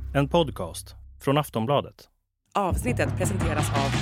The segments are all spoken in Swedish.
En podcast från Aftonbladet. Avsnittet presenteras av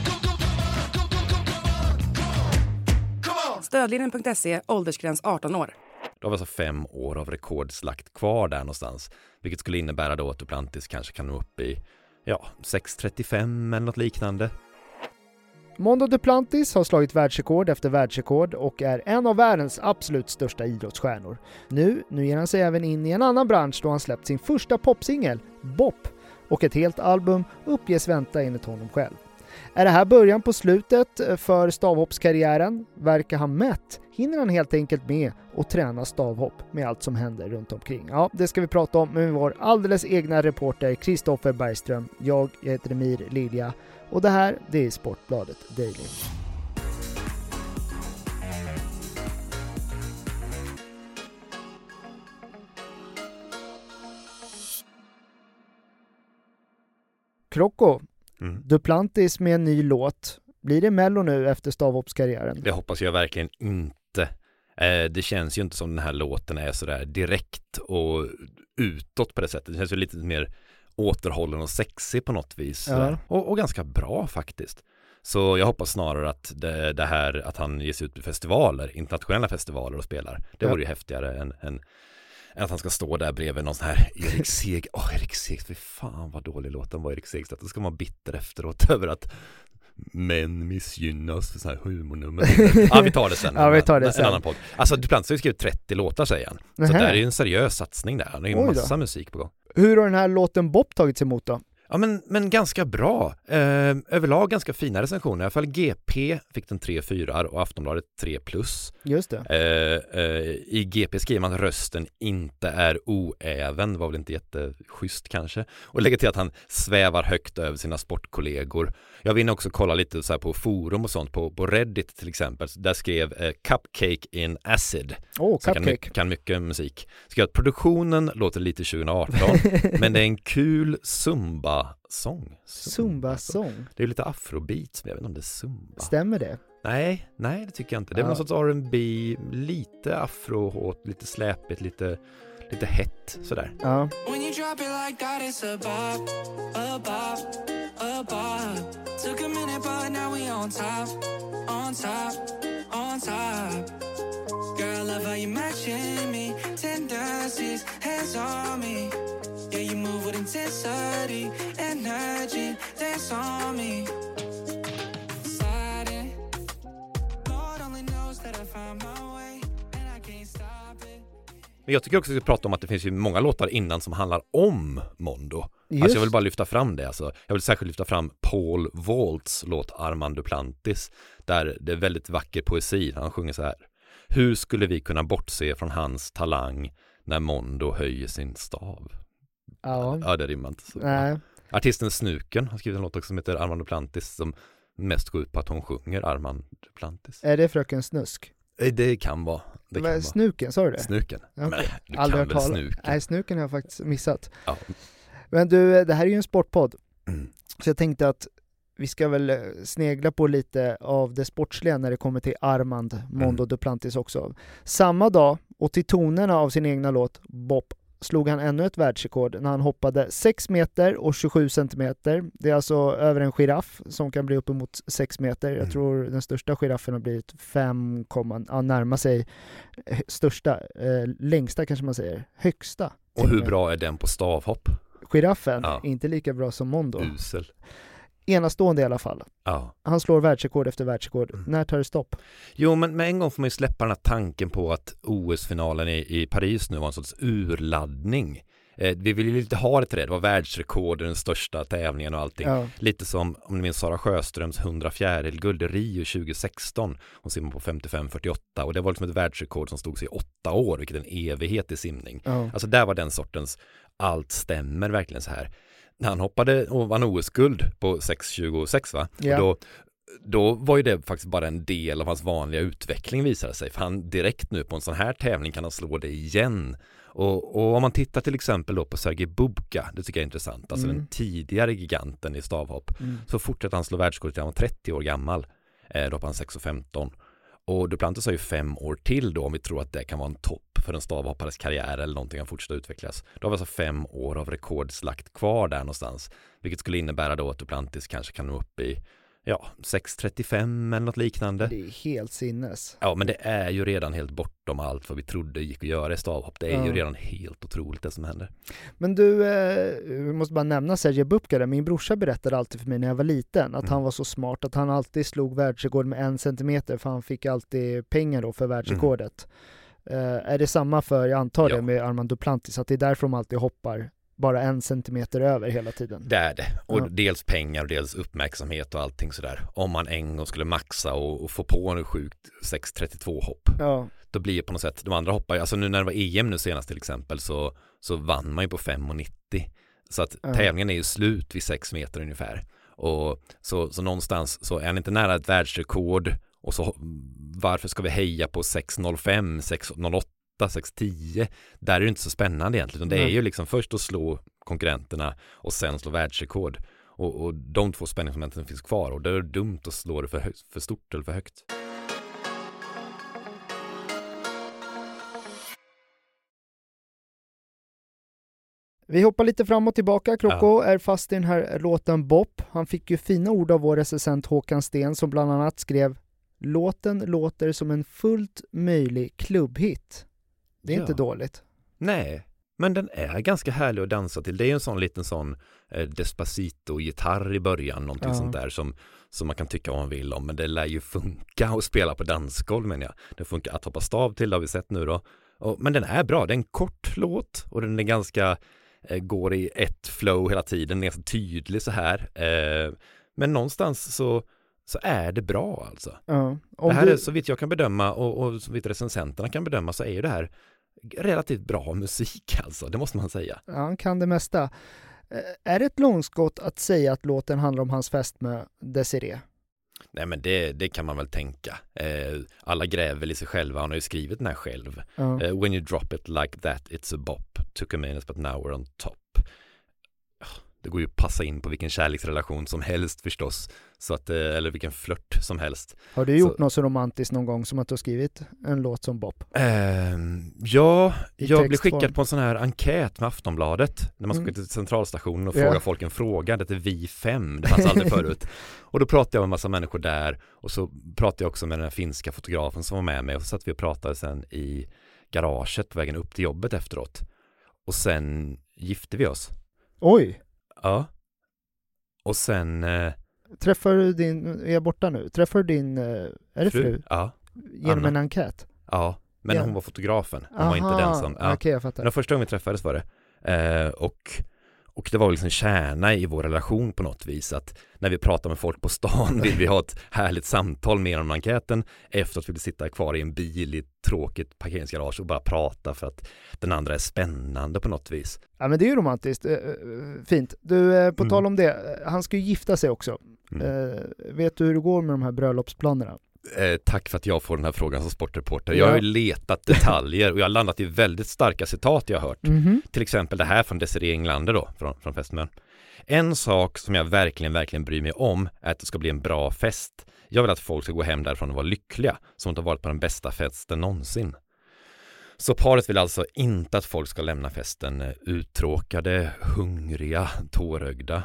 Stödlinjen.se, åldersgräns 18 år. Då har vi alltså 5 år av rekordslakt kvar där någonstans. Vilket skulle innebära då att Duplantis kanske kan nå upp i 6.35 eller något liknande. Mondo Duplantis har slagit världsrekord efter världsrekord och är en av världens absolut största idrottsstjärnor. Nu ger han sig även in i en annan bransch då han släppt sin första popsingel, Bop, och ett helt album uppges vänta enligt honom själv. Är det här början på slutet för stavhoppskarriären? Verkar han mätt? Hinner han helt enkelt med att träna stavhopp med allt som händer runt omkring? Ja, det ska vi prata om med vår alldeles egna reporter Kristoffer Bergström. Jag heter Emir Lilja och det här det är Sportbladet Daily. Krocko, Duplantis med en ny låt. Blir det Mello nu efter stavhoppskarriären? Det hoppas jag verkligen inte. Det känns ju inte som den här låten är sådär direkt och utåt på det sättet. Det känns ju lite mer återhållen och sexig på något vis. Ja. Och ganska bra faktiskt. Så jag hoppas snarare att det här att han ger sig ut på festivaler, internationella festivaler och spelar. Det vore ju häftigare än att han ska stå där bredvid någon sån här Erik Seg. Erik Seg, fy fan vad dålig låten var Erik Segstedt. Då ska man bitter efteråt över att män missgynnas för så här humornummer. Vi tar det sen. Vi tar det sen. En annan podd. Alltså Duplantis har ju skrivit 30 låtar säger han. Så det är ju en seriös satsning där. Han har ju en massa musik på gång. Hur har den här låten Bop tagits emot då? Ja, men ganska bra. Överlag ganska fina recensioner. I alla fall GP fick den 3-4 och Aftonbladet 3+. Just det. I GP skriver man att rösten inte är oäven. Det var väl inte jätteschysst kanske. Och lägger till att han svävar högt över sina sportkollegor. Jag vill också kolla lite så här på forum och sånt. På Reddit till exempel. Där skrev Cupcake in Acid. Cupcake. Kan mycket musik. Skrev att produktionen låter lite 2018. Men det är en kul Zumba-sång. Zumba-sång? Det är lite afrobeat, men jag vet inte om det är Zumba. Stämmer det? Nej, det tycker jag inte. Det är någon sorts R&B, lite afro, lite släpigt, lite hett sådär. Ja. When you drop it like that it's a bop, a bop, a bop. Took a minute but now we on top, on top, on top. Girl, love how you matching me, tendencies, hands on me. Yeah, you move with intensity, energy, dance on me. Sliding, Lord only knows that I found my way, and I can't stop it. Men jag tycker också att vi ska prata om att det finns ju många låtar innan som handlar om Mondo. Alltså jag vill bara lyfta fram det. Alltså, jag vill särskilt lyfta fram Paul Waltz låt Armand Duplantis. Där det är väldigt vacker poesi. Han sjunger så här. Hur skulle vi kunna bortse från hans talang när Mondo höjer sin stav? Ja, det rimmar inte så. Nej. Artisten Snuken har skrivit en låt också som heter Armand Duplantis som mest går ut på att hon sjunger Armand Duplantis. Är det Fröken Snusk? Det kan vara. Snuken, sa du det? Snuken. Okay. Men du kan väl Snuken? Nej, Snuken har jag faktiskt missat. Ja. Men du, det här är ju en sportpodd. Så jag tänkte att vi ska väl snegla på lite av det sportsliga när det kommer till Armand Mondo Duplantis också. Samma dag och till tonerna av sin egna låt Bop slog han ännu ett världsrekord när han hoppade 6 meter och 27 centimeter. Det är alltså över en giraff som kan bli uppemot 6 meter. Jag tror den största giraffen har blivit 5, närma sig största, längsta kanske man säger, högsta. Och hur bra är den på stavhopp? Giraffen, inte lika bra som Mondo. Usel. Enastående i alla fall. Ja. Han slår världsrekord efter världsrekord. När tar det stopp? Jo, men med en gång får man ju släppa den här tanken på att OS-finalen i Paris nu var en sorts urladdning. Vi vill ju inte ha det till det. Det var världsrekord, den största tävlingen och allting. Ja. Lite som, om ni minns Sara Sjöströms 104 guld i Rio 2016. Hon simmade på 55-48 och det var liksom ett världsrekord som stod sig i 8 år, vilket är en evighet i simning. Ja. Alltså där var den sortens allt stämmer verkligen så här. När han hoppade och vann OS-guld på 6,26 va? Ja. Och då var ju det faktiskt bara en del av hans vanliga utveckling visade sig. För han direkt nu på en sån här tävling kan han slå det igen. Och om man tittar till exempel då på Sergej Bubka, det tycker jag är intressant. Alltså den tidigare giganten i stavhopp. Så fortsätter han slå världsrekordet när han var 30 år gammal. Då på han 6,15. Och Duplantis har ju 5 år till då om vi tror att det kan vara en topp för en stavhoppares karriär eller någonting han fortsätter utvecklas. Då har vi alltså 5 år av rekordslakt kvar där någonstans. Vilket skulle innebära då att Duplantis kanske kan nå upp i 6.35 eller något liknande. Det är helt sinnes. Ja, men det är ju redan helt bortom allt vad vi trodde gick att göra i stavhopp. Det är ju redan helt otroligt det som händer. Men du, vi måste bara nämna Sergej Bubka där. Min brorsa berättade alltid för mig när jag var liten att han var så smart att han alltid slog världsrekord med 1 centimeter för han fick alltid pengar då för världsrekordet. Är det samma för, jag antar det med Armand Duplantis, att det är därför de alltid hoppar bara 1 centimeter över hela tiden? Det är det. Och dels pengar och dels uppmärksamhet och allting sådär. Om man en gång skulle maxa och få på en sjukt 6.32 hopp. Då blir det på något sätt, de andra hoppar, alltså nu när det var EM nu senast till exempel så vann man ju på 5.90. Så att tävlingen är ju slut vid 6 meter ungefär. Och så någonstans så är han inte nära ett världsrekord. Och så varför ska vi heja på 6.05, 6.08, 6.10? Där är det inte så spännande egentligen. Det är ju liksom först att slå konkurrenterna och sen slå världsrekord. Och de 2 spänningsmomenten finns kvar. Och det är dumt att slå det för stort eller för högt. Vi hoppar lite fram och tillbaka. Krocko är fast i den här låten Bop. Han fick ju fina ord av vår recensent Håkan Sten som bland annat skrev: låten låter som en fullt möjlig klubbhit. Det är inte dåligt. Nej, men den är ganska härlig att dansa till. Det är ju en sån liten sån Despacito-gitarr i början. Någonting sånt där som man kan tycka vad man vill om. Men det lär ju funka att spela på dansgolv, menar jag. Det funkar att hoppa stav till, det har vi sett nu då. Men den är bra. Det är en kort låt och den är ganska... går i ett flow hela tiden. Den är ganska tydlig så här. Men någonstans så är det bra alltså. Det här är så vitt jag kan bedöma och så vitt recensenterna kan bedöma så är ju det här relativt bra musik alltså. Det måste man säga. Ja, han kan det mesta. Är det ett långskott att säga att låten handlar om hans fest med Desiree? Nej, men det kan man väl tänka. Alla gräver i sig själva. Han har ju skrivit den här själv. When you drop it like that, it's a bop. Took a minute but now we're on top. Det går ju att passa in på vilken kärleksrelation som helst förstås. Så att, eller vilken flört som helst. Har du gjort något så romantiskt någon gång som att du har skrivit en låt som Bop? Ja, jag blev skickad på en sån här enkät med Aftonbladet. När man ska till centralstationen och fråga folk en fråga. Det är vi 5, det fanns aldrig förut. Och då pratade jag med en massa människor där. Och så pratade jag också med den här finska fotografen som var med mig. Och så satt vi och pratade sen i garaget på vägen upp till jobbet efteråt. Och sen gifte vi oss. Oj! Ja. Och sen... Träffar du är jag borta nu? Träffar du din... är det fru? Ja. Genom Anna. En enkät? Ja, men hon var fotografen. Hon var inte den som... Ja. Okej, jag fattar. Den första gången vi träffades var det. Och det var liksom kärna i vår relation på något vis. Att när vi pratar med folk på stan vill vi ha ett härligt samtal med om enkäten. Efter att vi vill sitta kvar i en bil i ett tråkigt parkeringsgarage och bara prata för att den andra är spännande på något vis. Ja, men det är ju romantiskt. Fint. Du, på tal om det. Han ska ju gifta sig också. Vet du hur det går med de här bröllopsplanerna? Tack för att jag får den här frågan som sportreporter. Jag har ju letat detaljer och jag har landat i väldigt starka citat jag har hört. Till exempel det här från Desiree Englander då, från Fästmön. En sak som jag verkligen bryr mig om är att det ska bli en bra fest. Jag vill att folk ska gå hem därifrån och vara lyckliga, som att ha varit på den bästa festen någonsin. Så paret vill alltså inte att folk ska lämna festen uttråkade, hungriga, tårögda.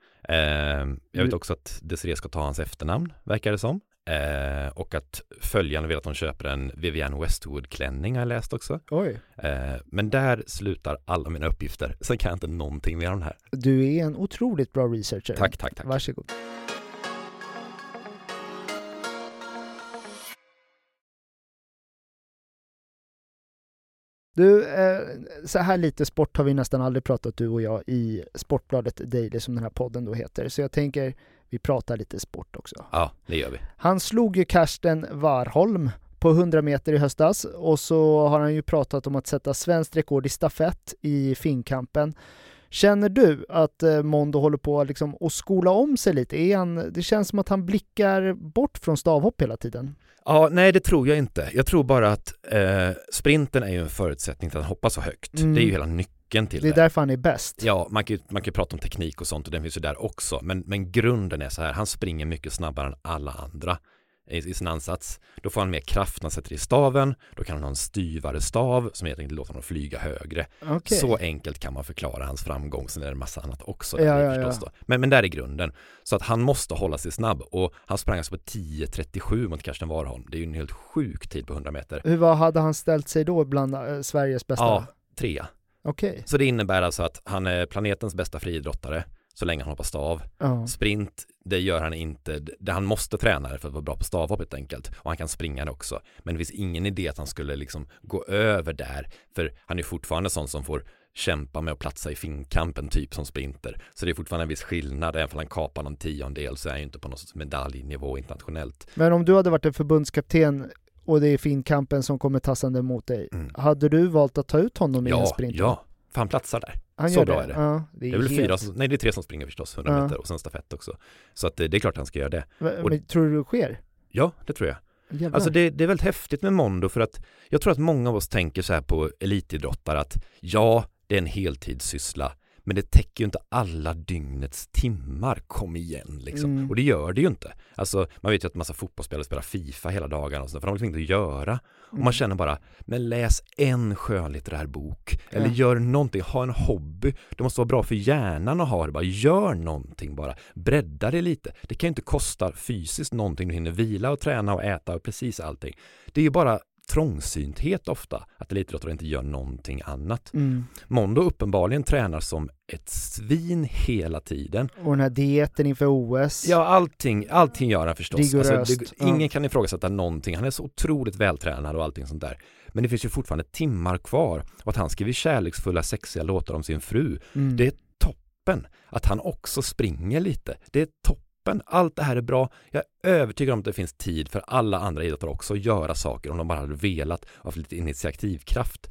Jag vet också att Desiree ska ta hans efternamn, verkar det som. Och att följarna vill att de köper en Vivienne Westwood-klänning har jag läst också. Oj. Men där slutar alla mina uppgifter. Sen kan jag inte någonting mer om det här. Du är en otroligt bra researcher. Tack. Varsågod. Du, så här lite sport har vi nästan aldrig pratat du och jag i Sportbladet Daily som den här podden då heter. Så jag tänker vi pratar lite sport också. Ja, det gör vi. Han slog ju Karsten Warholm på 100 meter i höstas och så har han ju pratat om att sätta svenskt rekord i stafett i Finnkampen. Känner du att Mondo håller på liksom att skola om sig lite? Det känns som att han blickar bort från stavhopp hela tiden. Ja, nej det tror jag inte. Jag tror bara att sprinten är ju en förutsättning till att hoppa så högt. Det är ju hela nyckeln till det. Det är därför han är bäst. Ja, man kan ju prata om teknik och sånt och den finns ju där också. Men grunden är så här, han springer mycket snabbare än alla andra. i sin ansats. Då får han mer kraft när han sätter i staven. Då kan han ha en styvare stav som helt enkelt låter honom flyga högre. Okay. Så enkelt kan man förklara hans framgång. Sen är det en massa annat också. Ja. Men där är grunden. Så att han måste hålla sig snabb. Och han sprang alltså på 10.37 mot Karsten Warholm. Det är ju en helt sjuk tid på 100 meter. Vad hade han ställt sig då bland Sveriges bästa? Ja, 3. Okay. Så det innebär alltså att han är planetens bästa friidrottare så länge han hoppar stav. Sprint, det gör han inte. Det han måste träna för att vara bra på stavhopp helt enkelt. Och han kan springa det också. Men det finns ingen idé att han skulle liksom gå över där. För han är fortfarande sån som får kämpa med att platsa i finkampen typ som sprinter. Så det är fortfarande en viss skillnad. Även om han kapar någon 10-del så är han ju inte på någon sorts medaljnivå internationellt. Men om du hade varit en förbundskapten och det är finkampen som kommer tassande mot dig. Hade du valt att ta ut honom i en sprint? Ja, för han platsar där. Han så gör bra det. är det. Ja, det är 3 som springer förstås, 100 meter och sen stafett också. Så att det är klart han ska göra det. Men tror du det sker? Ja, det tror jag. Jävlar. Alltså det är väldigt häftigt med Mondo för att jag tror att många av oss tänker så här på elitidrottare att ja, det är en heltidssyssla. Men det täcker ju inte alla dygnets timmar, kom igen liksom. Och det gör det ju inte. Alltså man vet ju att massa fotbollsspelare spelar FIFA hela dagarna och så, för de har liksom inte att göra. Och man känner bara, men läs en skönlitterär bok. Eller gör någonting, ha en hobby. Det måste vara bra för hjärnan att ha det. Bara gör någonting bara. Bredda det lite. Det kan ju inte kosta fysiskt någonting. Du hinner vila och träna och äta och precis allting. Det är ju bara trångsynthet ofta att elitidrottare inte gör någonting annat. Mondo uppenbarligen tränar som ett svin hela tiden. Och den här dieten inför OS. Ja, allting gör han förstås. Rigoröst. Ingen kan ifrågasätta någonting. Han är så otroligt vältränad och allting sånt där. Men det finns ju fortfarande timmar kvar. Och att han skriver kärleksfulla, sexiga låtar om sin fru. Det är toppen. Att han också springer lite. Det är toppen. Allt det här är bra. Jag är övertygad om att det finns tid för alla andra idrottare också att göra saker om de bara hade velat och haft lite initiativkraft.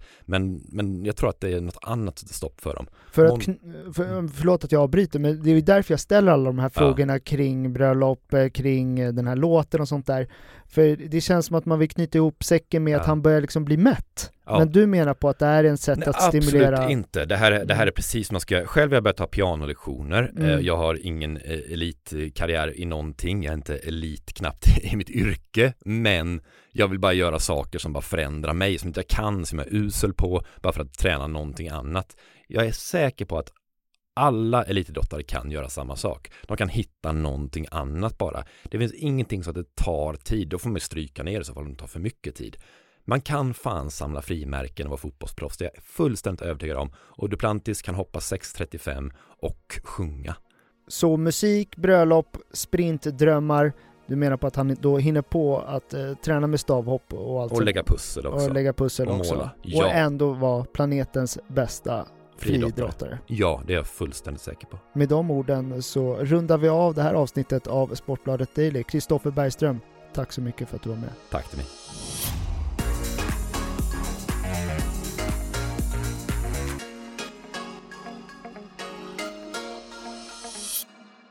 Men jag tror att det är något annat stopp för dem. Förlåt att jag avbryter, men det är ju därför jag ställer alla de här frågorna kring bröllop, kring den här låten och sånt där. För det känns som att man vill knyta ihop säcken med att han börjar liksom bli mätt. Ja. Men du menar på att det här är en sätt att stimulera? Absolut inte. Det här är precis man ska. Själv har jag börjat ta pianolektioner. Jag har ingen elitkarriär i någonting. Jag är inte elit knappt i mitt yrke. Men jag vill bara göra saker som bara förändrar mig. Som inte jag kan, som jag är usel på. Bara för att träna någonting annat. Jag är säker på att alla elitidrottare kan göra samma sak. De kan hitta någonting annat bara. Det finns ingenting så att det tar tid. Då får man stryka ner det så fall det tar för mycket tid. Man kan fan samla frimärken och vara fotbollsproffs. Det är jag fullständigt övertygad om. Och Duplantis kan hoppa 6.35 och sjunga. Så musik, bröllop, sprintdrömmar. Du menar på att han då hinner på att träna med stavhopp och allt. Och lägga pussel också. Och lägga pussel och också. Måla. Ja. Och ändå vara planetens bästa friidrottare. Ja, det är jag fullständigt säker på. Med de orden så rundar vi av det här avsnittet av Sportbladet Daily. Kristoffer Bergström, tack så mycket för att du var med. Tack till mig.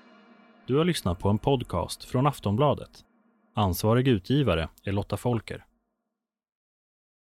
Du har lyssnat på en podcast från Aftonbladet. Ansvarig utgivare är Lotta Folker.